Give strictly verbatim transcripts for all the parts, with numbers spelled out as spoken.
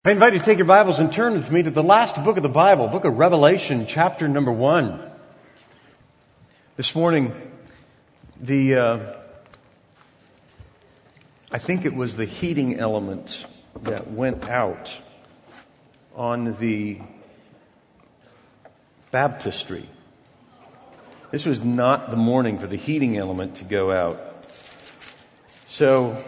I invite you to take your Bibles and turn with me to the last book of the Bible, book of Revelation, chapter number one. This morning, the, uh, I think it was the heating element that went out on the baptistry. This was not the morning for the heating element to go out. So,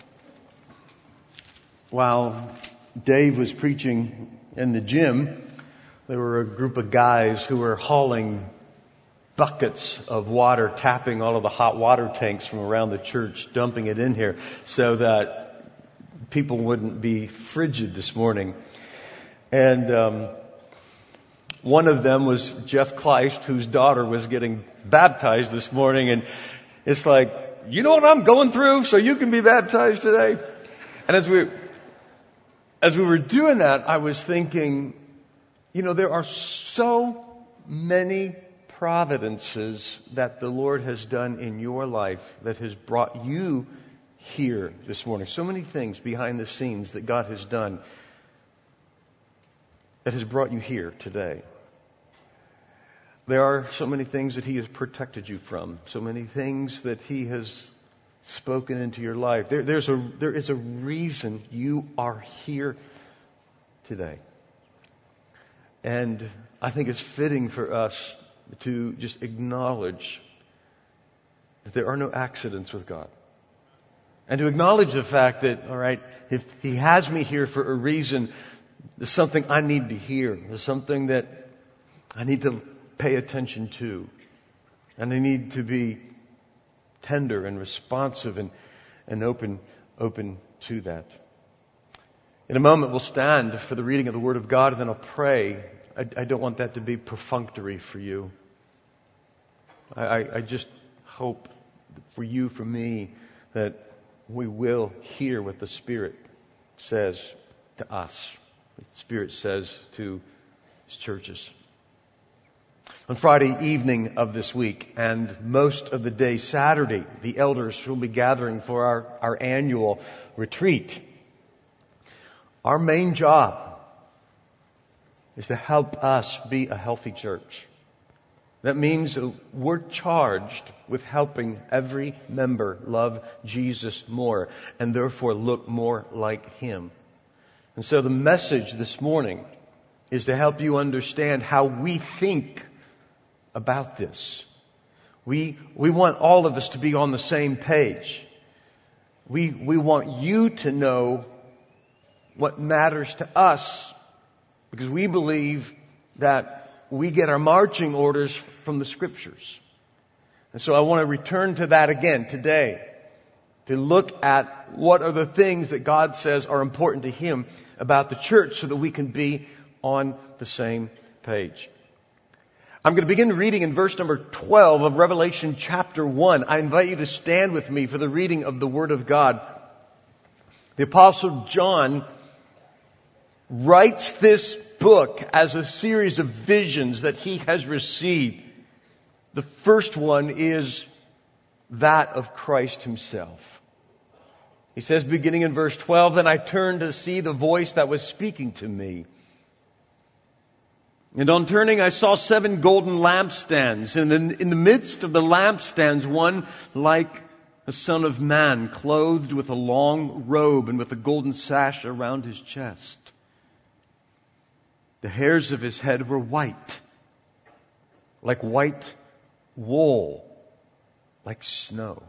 while Dave was preaching in the gym, there were a group of guys who were hauling buckets of water, tapping all of the hot water tanks from around the church, dumping it in here so that people wouldn't be frigid this morning. And um, one of them was Jeff Kleist, whose daughter was getting baptized this morning. And it's like, you know what I'm going through, so you can be baptized today? And as we As we were doing that, I was thinking, you know, there are so many providences that the Lord has done in your life that has brought you here this morning. So many things behind the scenes that God has done that has brought you here today. There are so many things that He has protected you from, so many things that He has spoken into your life. There, there's a, there is a reason you are here today. And I think it's fitting for us to just acknowledge that there are no accidents with God. And to acknowledge the fact that, all right, if He has me here for a reason, there's something I need to hear. There's something that I need to pay attention to. And I need to be tender and responsive and, and open, open to that. In a moment, we'll stand for the reading of the Word of God, and then I'll pray. I, I don't want that to be perfunctory for you. I, I, I just hope for you, for me, that we will hear what the Spirit says to us, what the Spirit says to His churches. On Friday evening of this week and most of the day Saturday, the elders will be gathering for our, our annual retreat. Our main job is to help us be a healthy church. That means we're charged with helping every member love Jesus more and therefore look more like Him. And so the message this morning is to help you understand how we think about this. We, we want all of us to be on the same page. We, we want you to know what matters to us because we believe that we get our marching orders from the Scriptures. And so I want to return to that again today to look at what are the things that God says are important to Him about the church so that we can be on the same page. I'm going to begin reading in verse number twelve of Revelation chapter one. I invite you to stand with me for the reading of the Word of God. The Apostle John writes this book as a series of visions that he has received. The first one is that of Christ Himself. He says, beginning in verse twelve, "Then I turned to see the voice that was speaking to me. And on turning, I saw seven golden lampstands. And in, in the midst of the lampstands, one like a son of man, clothed with a long robe and with a golden sash around his chest. The hairs of his head were white, like white wool, like snow.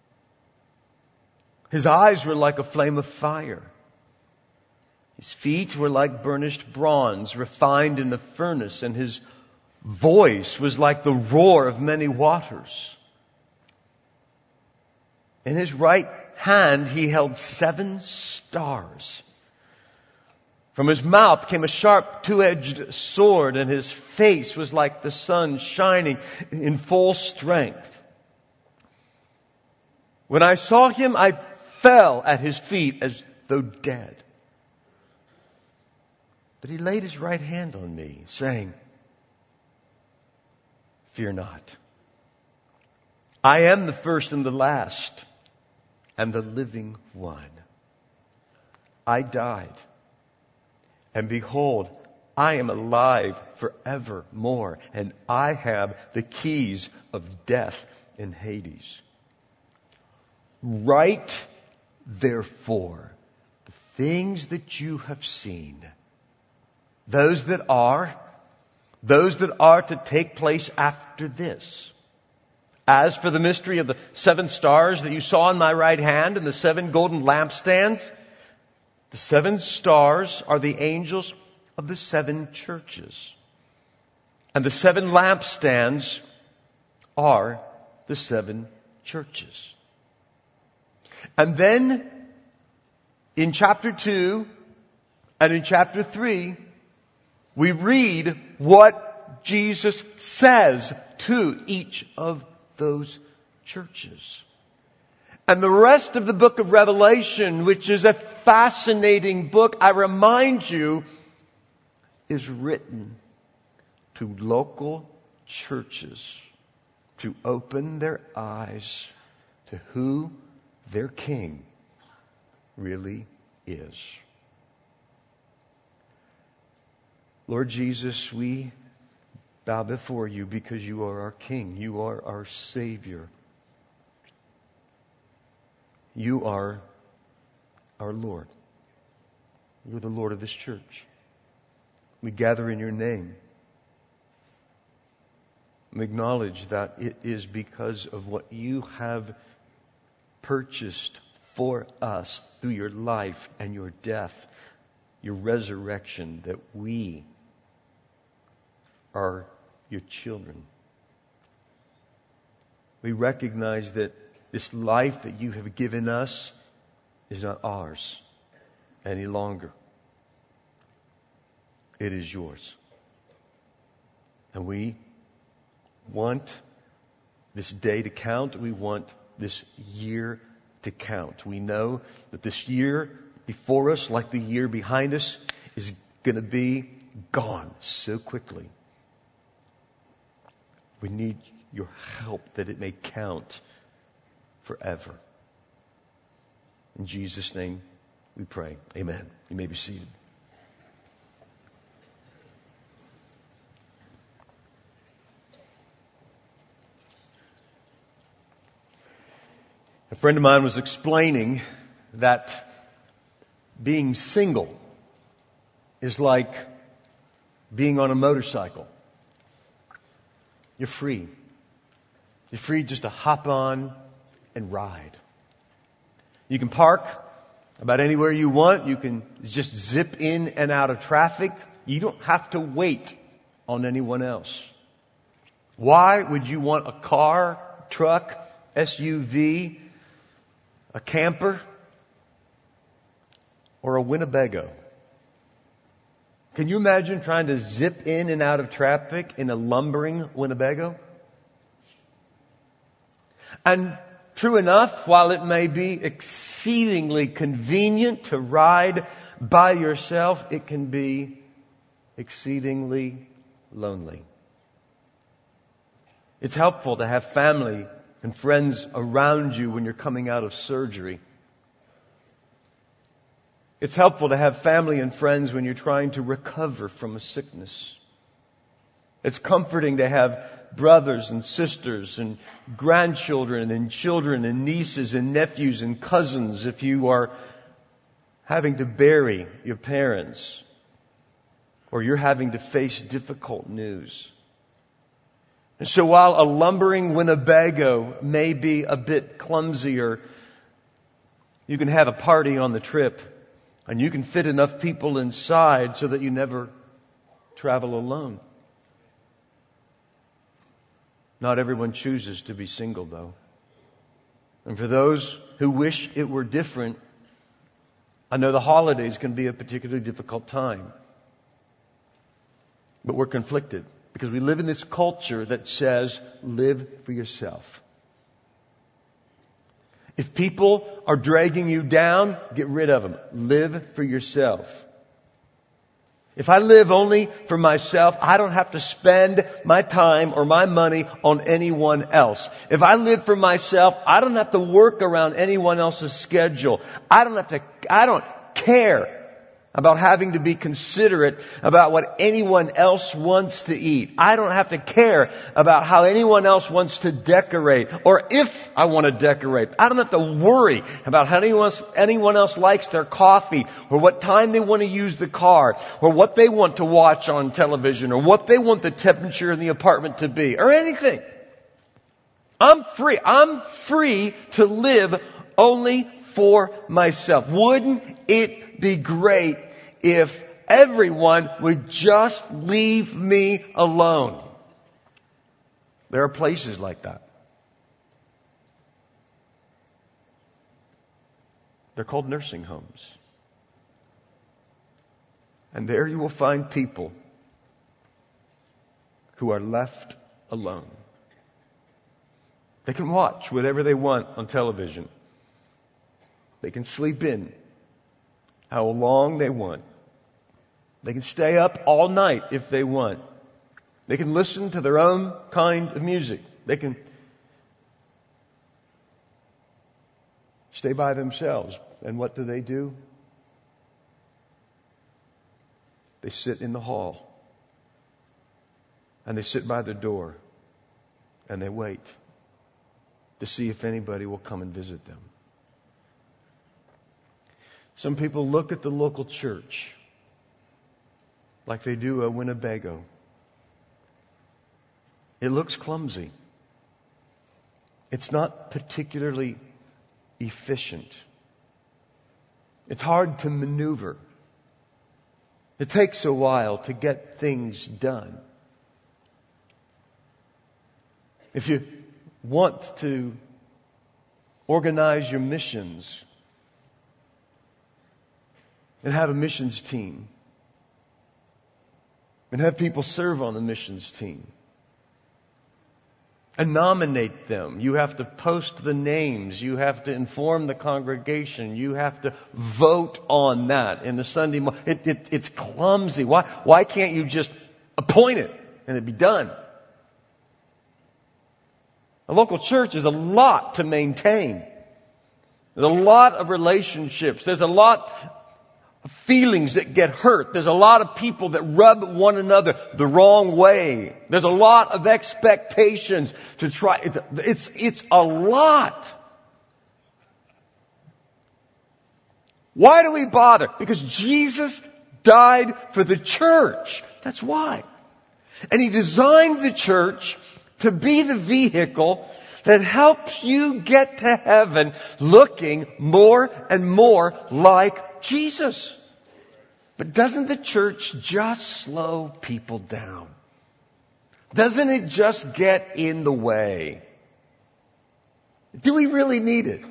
His eyes were like a flame of fire. His feet were like burnished bronze, refined in the furnace, and his voice was like the roar of many waters. In his right hand he held seven stars. From his mouth came a sharp two-edged sword, and his face was like the sun shining in full strength. When I saw him, I fell at his feet as though dead. But he laid his right hand on me, saying, 'Fear not. I am the first and the last, and the living one. I died, And behold, I am alive forevermore, and I have the keys of death and Hades. Write, therefore, the things that you have seen, those that are, those that are to take place after this. As for the mystery of the seven stars that you saw in my right hand and the seven golden lampstands, the seven stars are the angels of the seven churches. And the seven lampstands are the seven churches. And then in chapter two and in chapter three, we read what Jesus says to each of those churches. And the rest of the book of Revelation, which is a fascinating book, I remind you, is written to local churches to open their eyes to who their King really is. Lord Jesus, we bow before you because you are our King. You are our Savior. You are our Lord. You're the Lord of this church. We gather in your name. We acknowledge that it is because of what you have purchased for us through your life and your death, your resurrection, that we are your children. We recognize that this life that you have given us is not ours any longer. It is yours. And we want this day to count. We want this year to count. We know that this year before us, like the year behind us, is going to be gone so quickly. We need your help that it may count forever. In Jesus' name we pray. Amen. You may be seated. A friend of mine was explaining that being single is like being on a motorcycle. You're free. You're free just to hop on and ride. You can park about anywhere you want. You can just zip in and out of traffic. You don't have to wait on anyone else. Why would you want a car, truck, S U V, a camper, or a Winnebago? Can you imagine trying to zip in and out of traffic in a lumbering Winnebago? And true enough, while it may be exceedingly convenient to ride by yourself, it can be exceedingly lonely. It's helpful to have family and friends around you when you're coming out of surgery. It's helpful to have family and friends when you're trying to recover from a sickness. It's comforting to have brothers and sisters and grandchildren and children and nieces and nephews and cousins if you are having to bury your parents or you're having to face difficult news. And so while a lumbering Winnebago may be a bit clumsier, you can have a party on the trip and you can fit enough people inside so that you never travel alone. Not everyone chooses to be single, though. And for those who wish it were different, I know the holidays can be a particularly difficult time. But we're conflicted because we live in this culture that says, live for yourself. If people are dragging you down, get rid of them. Live for yourself. If I live only for myself, I don't have to spend my time or my money on anyone else. If I live for myself, I don't have to work around anyone else's schedule. I don't have to, I don't care about having to be considerate about what anyone else wants to eat. I don't have to care about how anyone else wants to decorate or if I want to decorate. I don't have to worry about how anyone else, anyone else likes their coffee or what time they want to use the car or what they want to watch on television or what they want the temperature in the apartment to be or anything. I'm free. I'm free to live only for myself. Wouldn't it be great if everyone would just leave me alone? There are places like that. They're called nursing homes. And there you will find people who are left alone. They can watch whatever they want on television. They can sleep in how long they want. They can stay up all night if they want. They can listen to their own kind of music. They can stay by themselves. And what do they do? They sit in the hall. And they sit by the door. And they wait to see if anybody will come and visit them. Some people look at the local church like they do a Winnebago. It looks clumsy. It's not particularly efficient. It's hard to maneuver. It takes a while to get things done. If you want to organize your missions and have a missions team and have people serve on the missions team and nominate them, you have to post the names, you have to inform the congregation, you have to vote on that in the Sunday morning. It, it, it's clumsy. Why, why can't you just appoint it and it'd be done? A local church is a lot to maintain. There's a lot of relationships. There's a lot of feelings that get hurt. There's a lot of people that rub one another the wrong way. There's a lot of expectations to try. It's, it's a lot. Why do we bother? Because Jesus died for the church. That's why. And He designed the church to be the vehicle that helps you get to heaven looking more and more like Jesus. But doesn't the church just slow people down? Doesn't it just get in the way? Do we really need it?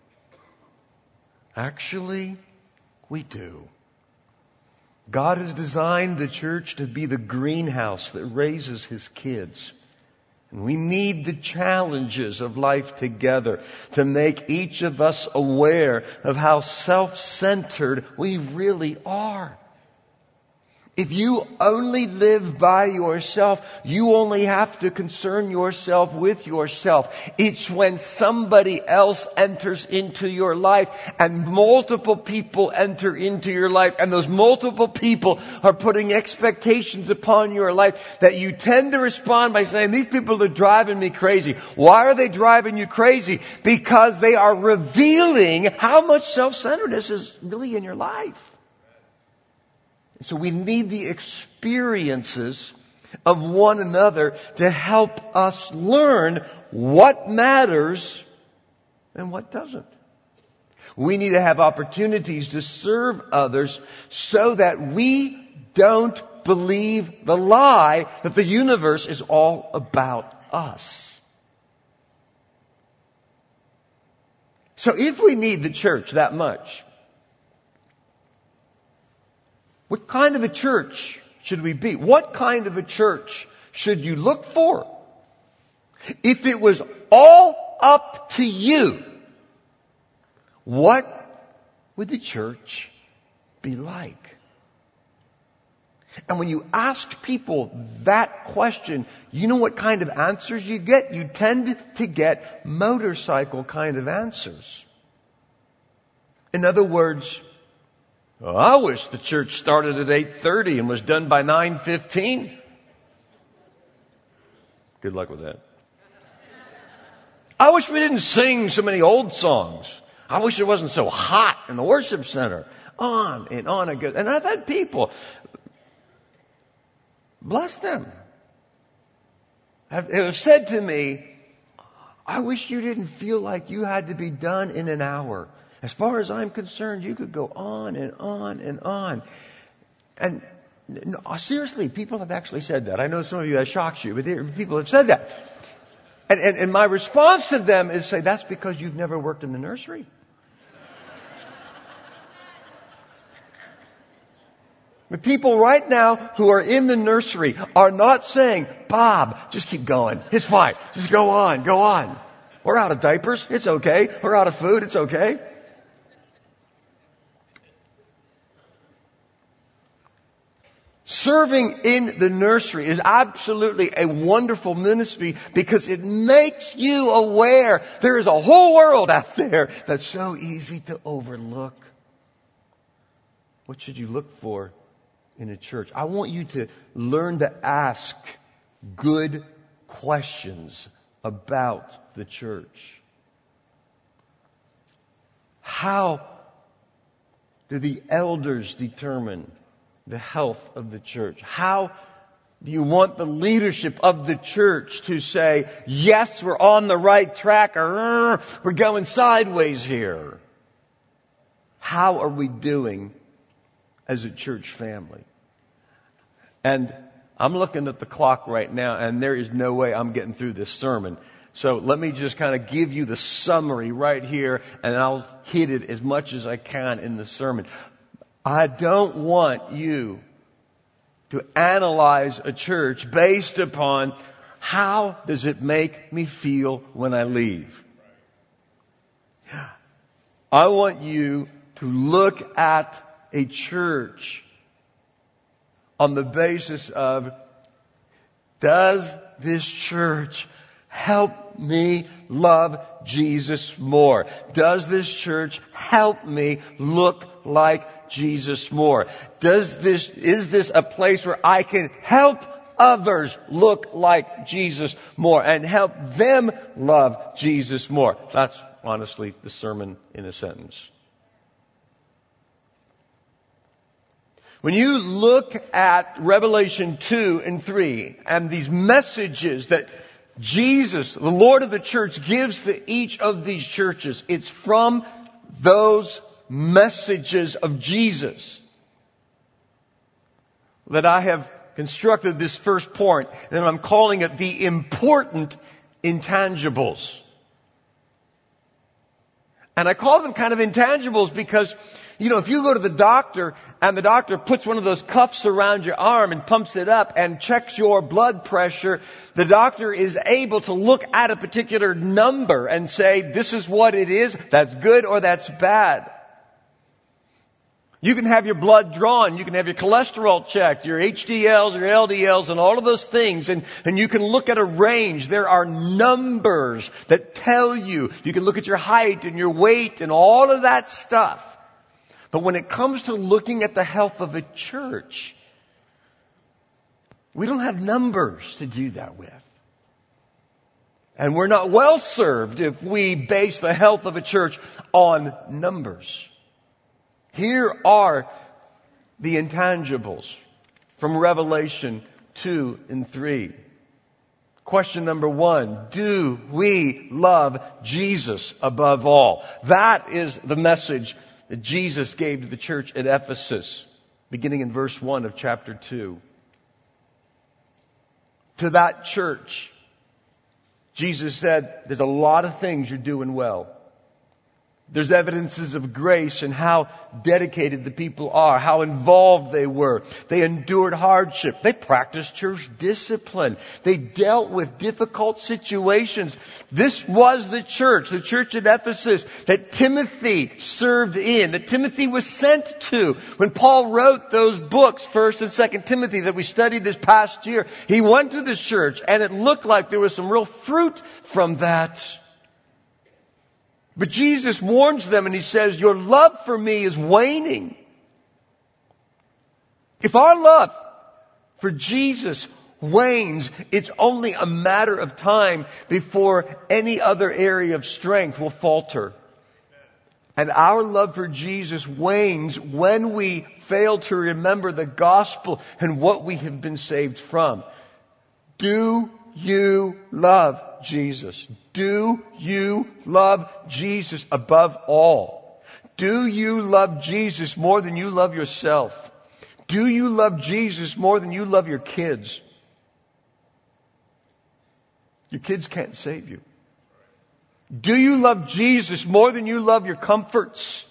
Actually, we do. God has designed the church to be the greenhouse that raises His kids. And we need the challenges of life together to make each of us aware of how self-centered we really are. If you only live by yourself, you only have to concern yourself with yourself. It's when somebody else enters into your life and multiple people enter into your life and those multiple people are putting expectations upon your life that you tend to respond by saying, these people are driving me crazy. Why are they driving you crazy? Because they are revealing how much self-centeredness is really in your life. So we need the experiences of one another to help us learn what matters and what doesn't. We need to have opportunities to serve others so that we don't believe the lie that the universe is all about us. So if we need the church that much, what kind of a church should we be? What kind of a church should you look for? If it was all up to you, what would the church be like? And when you ask people that question, you know what kind of answers you get? You tend to get motorcycle kind of answers. In other words, Well, I wish the church started at eight thirty and was done by nine fifteen. Good luck with that. I wish we didn't sing so many old songs. I wish it wasn't so hot in the worship center. On and on and good. And I've had people, bless them, have, have said to me, I wish you didn't feel like you had to be done in an hour. As far as I'm concerned, you could go on and on and on. And no, seriously, people have actually said that. I know some of you, that shocks you, but people have said that. And, and, and my response to them is say, that's because you've never worked in the nursery. The people right now who are in the nursery are not saying, Bob, just keep going. It's fine. Just go on, go on. We're out of diapers. It's okay. We're out of food. It's okay. Serving in the nursery is absolutely a wonderful ministry because it makes you aware there is a whole world out there that's so easy to overlook. What should you look for in a church? I want you to learn to ask good questions about the church. How do the elders determine the health of the church? How do you want the leadership of the church to say, yes, we're on the right track, or we're going sideways here? How are we doing as a church family? And I'm looking at the clock right now, and there is no way I'm getting through this sermon. So let me just kind of give you the summary right here, and I'll hit it as much as I can in the sermon. I don't want you to analyze a church based upon how does it make me feel when I leave. I want you to look at a church on the basis of, does this church help me love Jesus more? Does this church help me look like Jesus more? Does this, is this a place where I can help others look like Jesus more and help them love Jesus more? That's honestly the sermon in a sentence. When you look at Revelation two and three and these messages that Jesus, the Lord of the church, gives to each of these churches, it's from those messages of Jesus that I have constructed this first point, and I'm calling it the important intangibles. And I call them kind of intangibles because, you know, if you go to the doctor and the doctor puts one of those cuffs around your arm and pumps it up and checks your blood pressure, the doctor is able to look at a particular number and say, this is what it is, that's good or that's bad. You can have your blood drawn, you can have your cholesterol checked, your H D Ls, your L D Ls, and all of those things, and, and you can look at a range. There are numbers that tell you. You can look at your height and your weight and all of that stuff. But when it comes to looking at the health of a church, we don't have numbers to do that with. And we're not well served if we base the health of a church on numbers. Here are the intangibles from Revelation two and three. Question number one, do we love Jesus above all? That is the message that Jesus gave to the church at Ephesus, beginning in verse one of chapter two. To that church, Jesus said, there's a lot of things you're doing well. There's evidences of grace and how dedicated the people are, how involved they were. They endured hardship. They practiced church discipline. They dealt with difficult situations. This was the church, the church at Ephesus that Timothy served in, that Timothy was sent to. When Paul wrote those books, First and Second Timothy, that we studied this past year, he went to this church and it looked like there was some real fruit from that. But Jesus warns them and he says, your love for me is waning. If our love for Jesus wanes, it's only a matter of time before any other area of strength will falter. And our love for Jesus wanes when we fail to remember the gospel and what we have been saved from. Do you love Jesus? Do you love Jesus above all? Do you love Jesus more than you love yourself? Do you love Jesus more than you love your kids? Your kids can't save you. Do you love Jesus more than you love your comforts?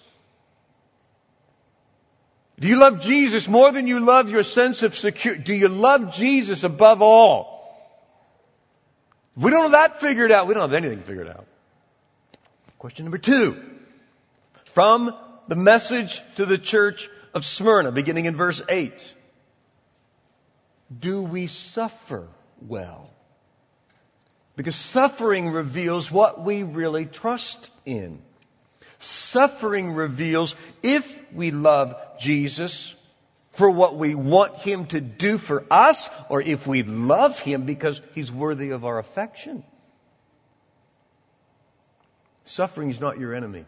Do you love Jesus more than you love your sense of security? Do you love Jesus above all? If we don't have that figured out, we don't have anything figured out. Question number two. From the message to the church of Smyrna, beginning in verse eight. Do we suffer well? Because suffering reveals what we really trust in. Suffering reveals if we love Jesus for what we want Him to do for us, or if we love Him because He's worthy of our affection. Suffering is not your enemy.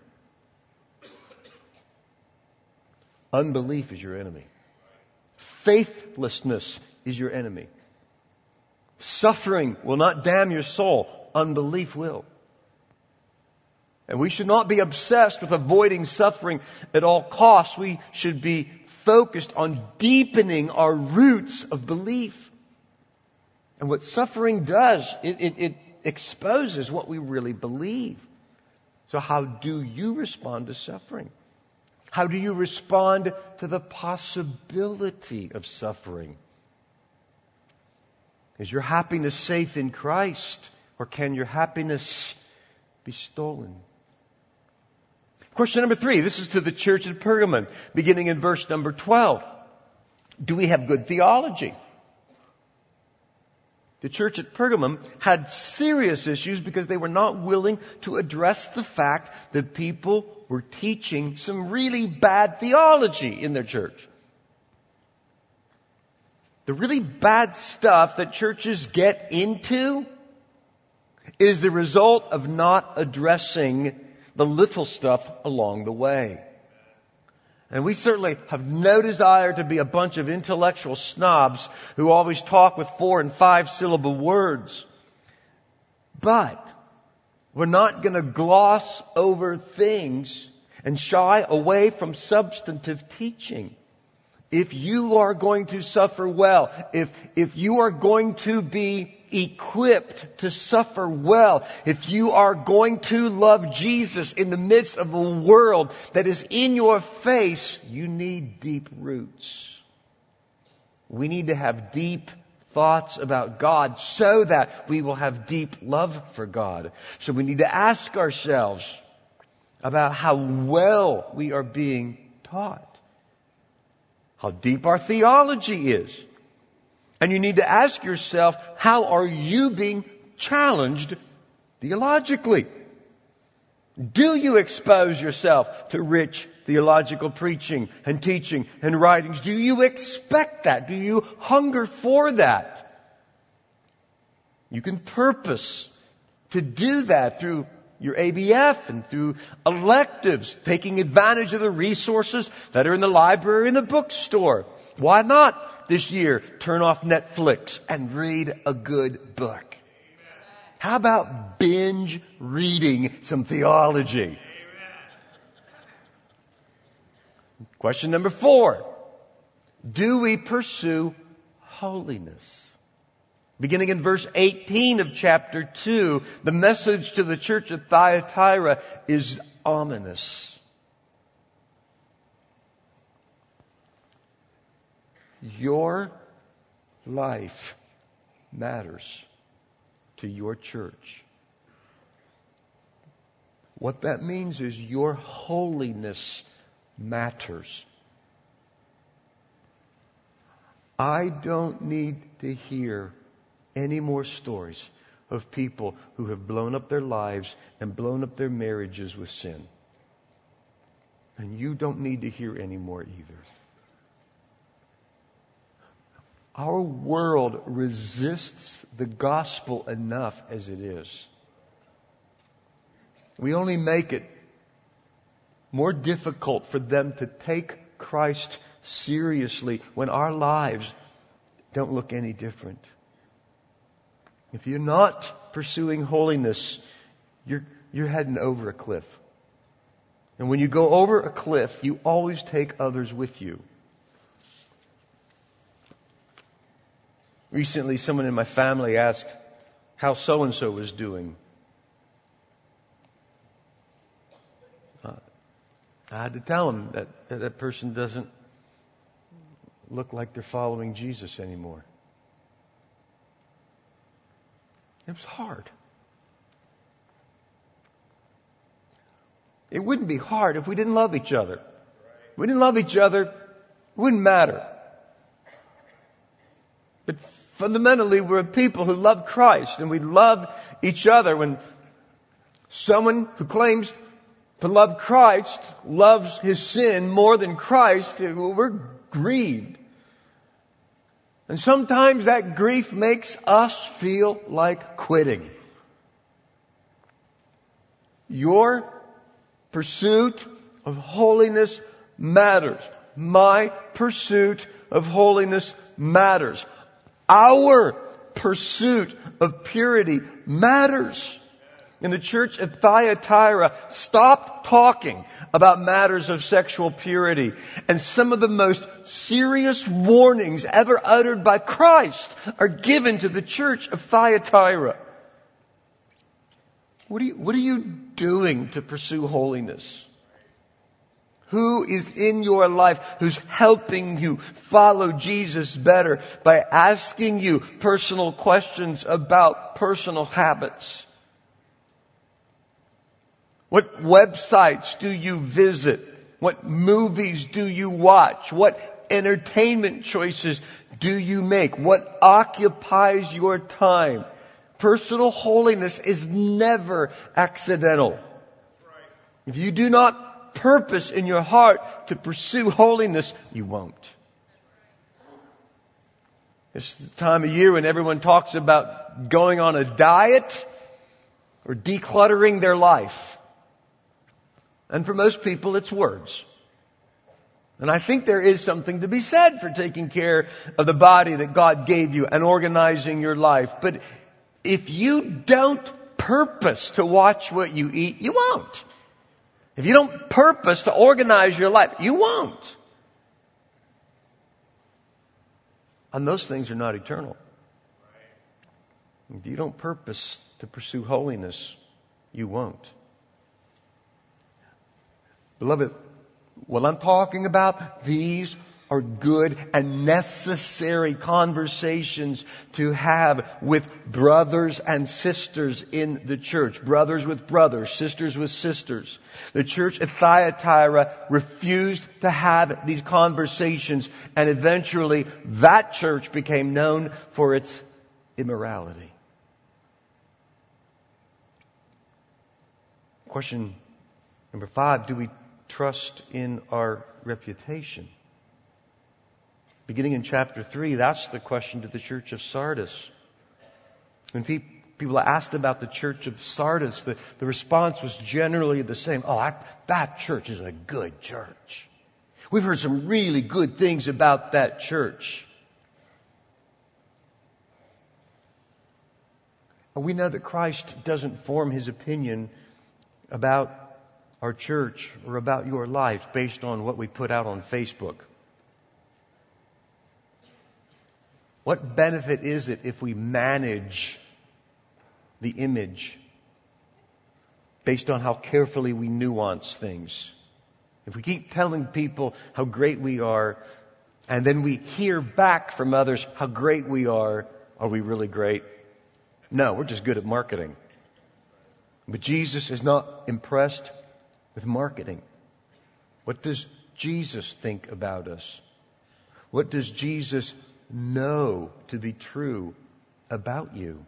Unbelief is your enemy. Faithlessness is your enemy. Suffering will not damn your soul. Unbelief will. And we should not be obsessed with avoiding suffering at all costs. We should be focused on deepening our roots of belief. And what suffering does, it, it, it exposes what we really believe. So how do you respond to suffering? How do you respond to the possibility of suffering? Is your happiness safe in Christ, or can your happiness be stolen? Question number three. This is to the church at Pergamon, beginning in verse number twelve. Do we have good theology? The church at Pergamum had serious issues because they were not willing to address the fact that people were teaching some really bad theology in their church. The really bad stuff that churches get into is the result of not addressing the little stuff along the way. And we certainly have no desire to be a bunch of intellectual snobs who always talk with four and five syllable words. But we're not going to gloss over things and shy away from substantive teaching. If you are going to suffer well, if, if you are going to be equipped to suffer well, if you are going to love Jesus in the midst of a world that is in your face, you need deep roots. We need to have deep thoughts about God so that we will have deep love for God. So we need to ask ourselves about how well we are being taught, how deep our theology is. And you need to ask yourself, how are you being challenged theologically? Do you expose yourself to rich theological preaching and teaching and writings? Do you expect that? Do you hunger for that? You can purpose to do that through your A B F and through electives, taking advantage of the resources that are in the library and the bookstore. Why not this year turn off Netflix and read a good book? How about binge reading some theology? Question number four. Do we pursue holiness? Beginning in verse eighteen of chapter two, the message to the church at Thyatira is ominous. Your life matters to your church. What that means is your holiness matters. I don't need to hear any more stories of people who have blown up their lives and blown up their marriages with sin. And you don't need to hear any more either. Our world resists the gospel enough as it is. We only make it more difficult for them to take Christ seriously when our lives don't look any different. If you're not pursuing holiness, you're, you're heading over a cliff. And when you go over a cliff, you always take others with you. Recently, someone in my family asked how so-and-so was doing. Uh, I had to tell them that, that that person doesn't look like they're following Jesus anymore. It was hard. It wouldn't be hard if we didn't love each other. If we didn't love each other, it wouldn't matter. But fundamentally, we're a people who love Christ, and we love each other. When someone who claims to love Christ loves his sin more than Christ, we're grieved. And sometimes that grief makes us feel like quitting. Your pursuit of holiness matters. My pursuit of holiness matters. Our pursuit of purity matters. In the church at Thyatira, stopped talking about matters of sexual purity. And some of the most serious warnings ever uttered by Christ are given to the church of Thyatira. What are you, what are you doing to pursue holiness? Who is in your life who's helping you follow Jesus better by asking you personal questions about personal habits? What websites do you visit? What movies do you watch? What entertainment choices do you make? What occupies your time? Personal holiness is never accidental. If you do not purpose in your heart to pursue holiness, you won't. It's the time of year when everyone talks about going on a diet or decluttering their life. And for most people, it's words. And I think there is something to be said for taking care of the body that God gave you and organizing your life. But if you don't purpose to watch what you eat, you won't. If you don't purpose to organize your life, you won't. And those things are not eternal. If you don't purpose to pursue holiness, you won't. Beloved, what I'm talking about, these are good and necessary conversations to have with brothers and sisters in the church. Brothers with brothers, sisters with sisters. The church at Thyatira refused to have these conversations, and eventually that church became known for its immorality. Question number five, do we trust in our reputation? Beginning in chapter three, that's the question to the church of Sardis. When pe- people asked about the church of Sardis, the, the response was generally the same. Oh, I, that church is a good church. We've heard some really good things about that church. And we know that Christ doesn't form his opinion about our church or about your life based on what we put out on Facebook. What benefit is it if we manage the image based on how carefully we nuance things? If we keep telling people how great we are, and then we hear back from others how great we are, are we really great? No, we're just good at marketing. But Jesus is not impressed with marketing. What does Jesus think about us? What does Jesus know to be true about you?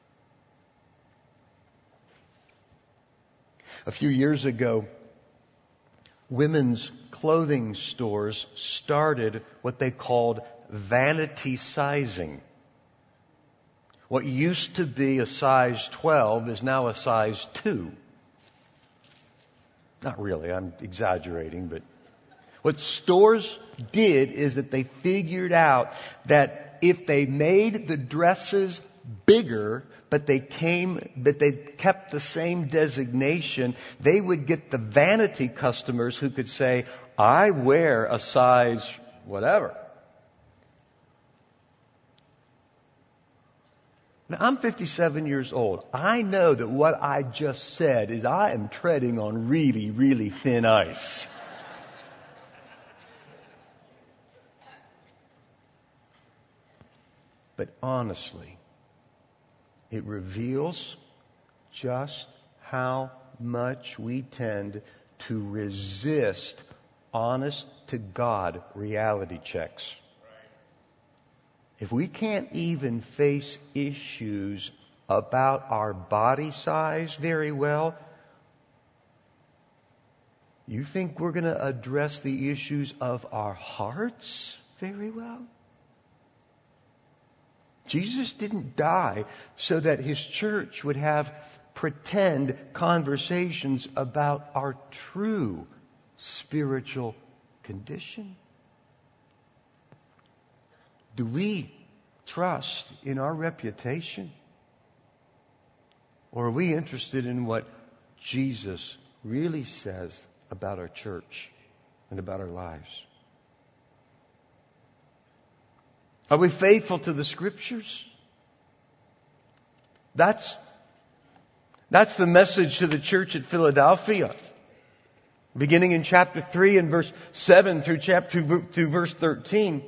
A few years ago, women's clothing stores started what they called vanity sizing. What used to be a size twelve is now a size two. Not really, I'm exaggerating, but what stores did is that they figured out that if they made the dresses bigger, but they came, but they kept the same designation, they would get the vanity customers who could say, I wear a size whatever. Now, I'm fifty-seven years old. I know that what I just said is I am treading on really, really thin ice. But honestly, it reveals just how much we tend to resist honest to God reality checks. If we can't even face issues about our body size very well, you think we're going to address the issues of our hearts very well? Jesus didn't die so that His church would have pretend conversations about our true spiritual condition. Do we trust in our reputation? Or are we interested in what Jesus really says about our church and about our lives? Are we faithful to the Scriptures? That's, that's the message to the church at Philadelphia. Beginning in chapter three and verse seven through chapter through verse thirteen.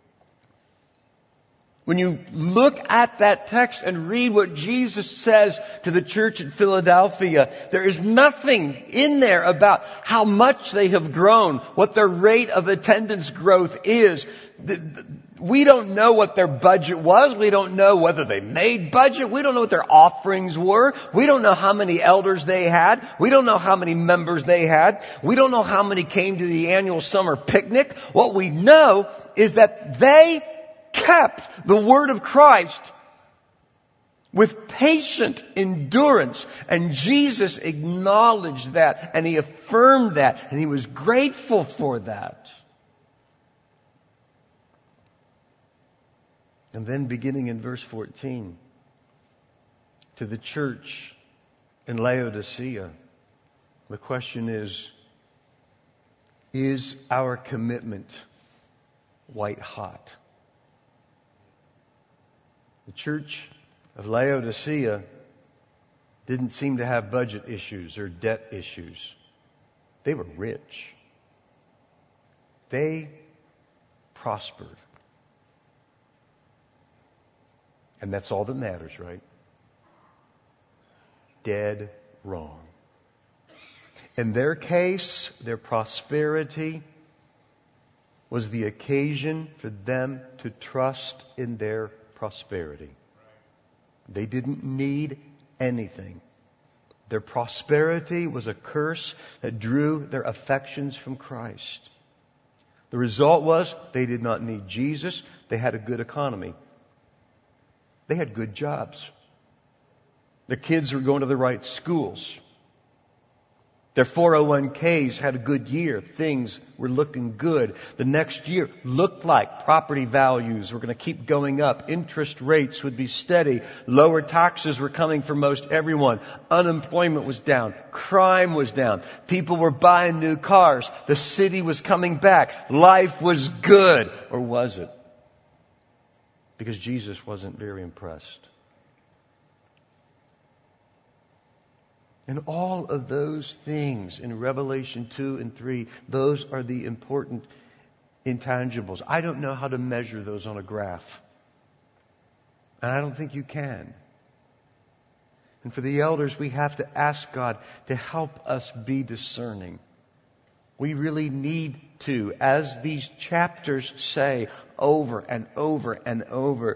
When you look at that text and read what Jesus says to the church at Philadelphia, there is nothing in there about how much they have grown, what their rate of attendance growth is. We don't know what their budget was. We don't know whether they made budget. We don't know what their offerings were. We don't know how many elders they had. We don't know how many members they had. We don't know how many came to the annual summer picnic. What we know is that they kept the word of Christ with patient endurance. And Jesus acknowledged that, and He affirmed that, and He was grateful for that. And then beginning in verse fourteen, to the church in Laodicea, the question is, is our commitment white hot? The church of Laodicea didn't seem to have budget issues or debt issues. They were rich. They prospered. And that's all that matters, right? Dead wrong. In their case, their prosperity was the occasion for them to trust in their prosperity. They didn't need anything. Their prosperity was a curse that drew their affections from Christ. The result was they did not need Jesus. They had a good economy. They had good jobs. Their kids were going to the right schools. Their four oh one k's had a good year. Things were looking good. The next year looked like property values were going to keep going up. Interest rates would be steady. Lower taxes were coming for most everyone. Unemployment was down. Crime was down. People were buying new cars. The city was coming back. Life was good. Or was it? Because Jesus wasn't very impressed. And all of those things in Revelation two and three, those are the important intangibles. I don't know how to measure those on a graph. And I don't think you can. And for the elders, we have to ask God to help us be discerning. We really need to, as these chapters say over and over and over,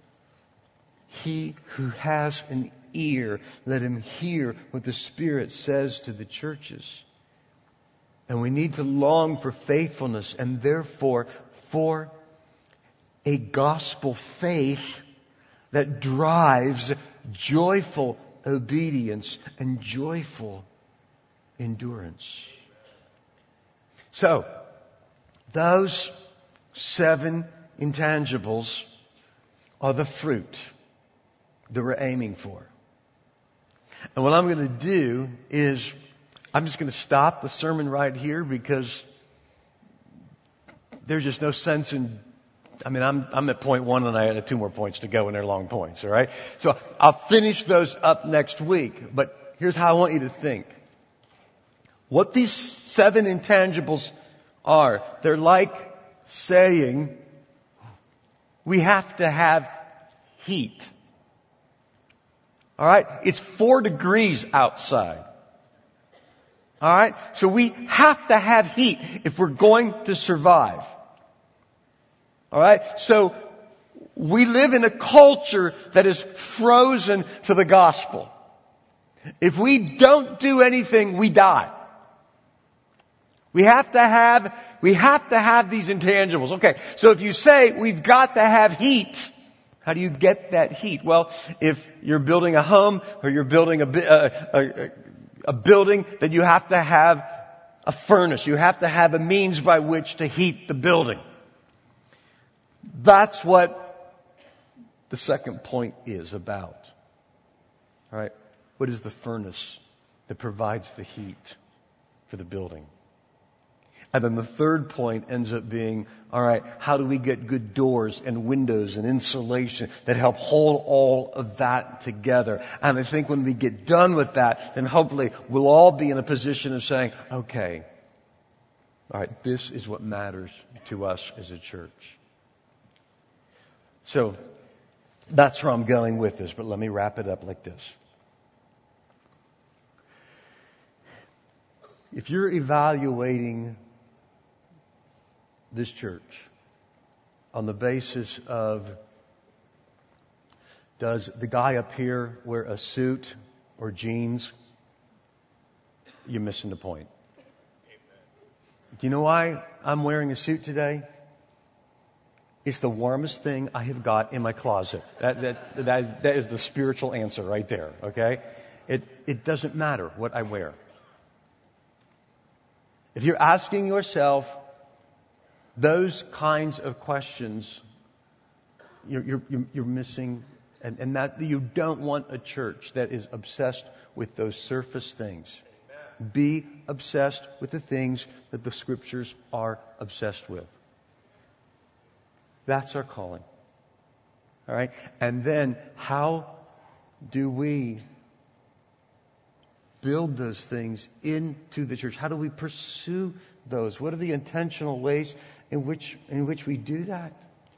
he who has an ear, let him hear what the Spirit says to the churches. And we need to long for faithfulness and therefore for a gospel faith that drives joyful obedience and joyful endurance. So, those seven intangibles are the fruit that we're aiming for. And what I'm going to do is, I'm just going to stop the sermon right here because there's just no sense in, I mean, I'm, I'm at point one and I had two more points to go and they're long points, all right? So I'll finish those up next week, but here's how I want you to think. What these seven intangibles are, they're like saying, we have to have heat. All right? It's four degrees outside. All right? So we have to have heat if we're going to survive. All right? So we live in a culture that is frozen to the gospel. If we don't do anything, we die. We have to have, we have to have these intangibles. Okay, so if you say we've got to have heat, how do you get that heat? Well, if you're building a home or you're building a, a, a, a building, then you have to have a furnace. You have to have a means by which to heat the building. That's what the second point is about. All right, what is the furnace that provides the heat for the building? And then the third point ends up being, all right, how do we get good doors and windows and insulation that help hold all of that together? And I think when we get done with that, then hopefully we'll all be in a position of saying, okay, all right, this is what matters to us as a church. So that's where I'm going with this, but let me wrap it up like this. If you're evaluating this church on the basis of, does the guy up here wear a suit or jeans? You're missing the point. Do you know why I'm wearing a suit today? It's the warmest thing I have got in my closet. That, that, that, that is the spiritual answer right there, okay? It, it doesn't matter what I wear. If you're asking yourself those kinds of questions, you're, you're, you're missing, and, and that you don't want a church that is obsessed with those surface things. Amen. Be obsessed with the things that the Scriptures are obsessed with. That's our calling. All right? And then how do we build those things into the church? How do we pursue those? What are the intentional ways in which in which we do that?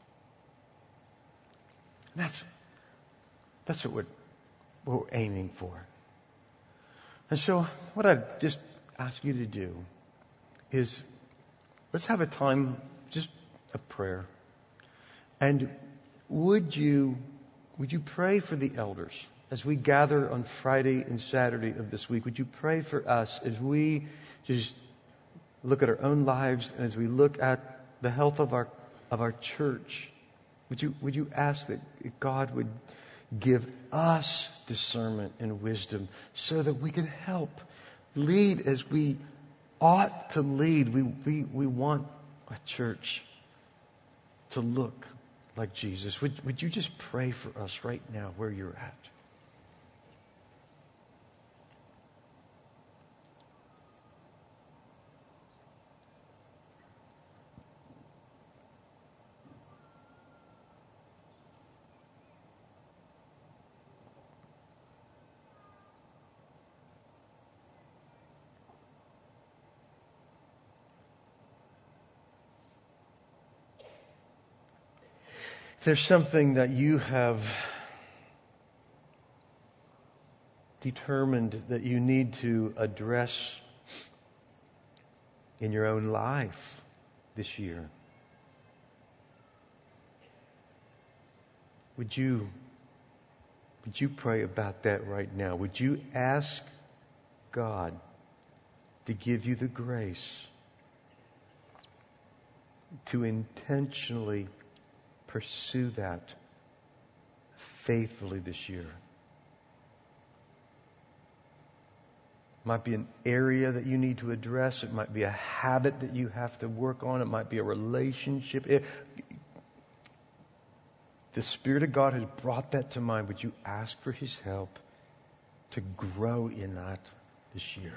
That's that's what we're, what we're aiming for. And so what I just ask you to do is, let's have a time just of prayer. And would you would you pray for the elders as we gather on Friday and Saturday of this week? Would you pray for us as we just look at our own lives and as we look at the health of our of our church? Would you would you ask that God would give us discernment and wisdom so that we can help lead as we ought to lead? We we we want a church to look like Jesus. Would would you just pray for us right now where you're at? If there's something that you have determined that you need to address in your own life this year, would you would you pray about that right now? Would you ask God to give you the grace to intentionally pursue that faithfully this year. It might be an area that you need to address. It might be a habit that you have to work on. It might be a relationship. It, the Spirit of God has brought that to mind. Would you ask for His help to grow in that this year?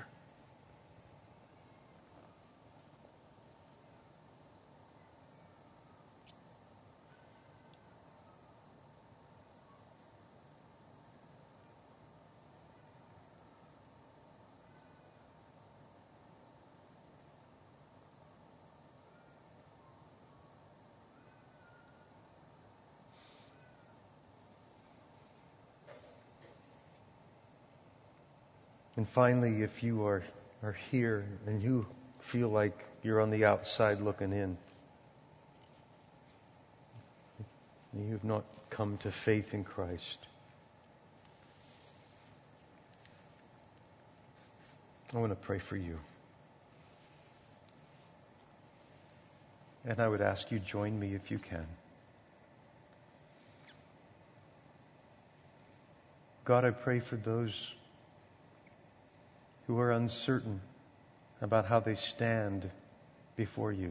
And finally, if you are, are here and you feel like you're on the outside looking in, and you've not come to faith in Christ, I want to pray for you. And I would ask you, join me if you can. God, I pray for those who are uncertain about how they stand before you.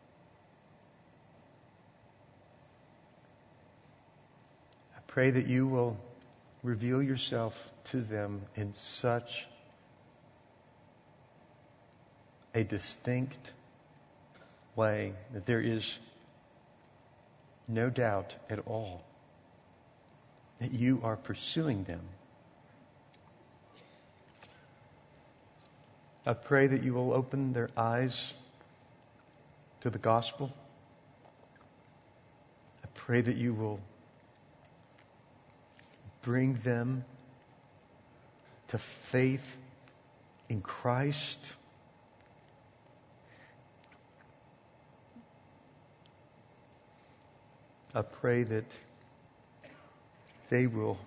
I pray that you will reveal yourself to them in such a distinct way that there is no doubt at all that you are pursuing them. I pray that you will open their eyes to the gospel. I pray that you will bring them to faith in Christ. I pray that they will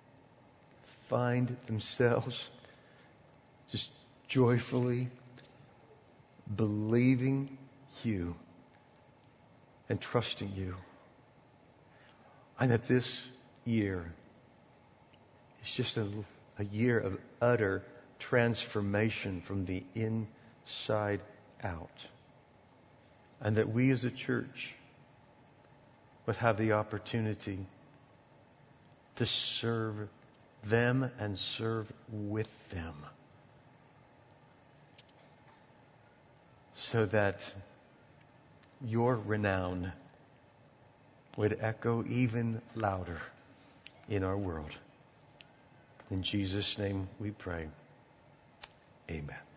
find themselves just joyfully believing you and trusting you. And that this year is just a, a year of utter transformation from the inside out. And that we as a church would have the opportunity to serve them and serve with them, so that your renown would echo even louder in our world. In Jesus' name we pray. Amen.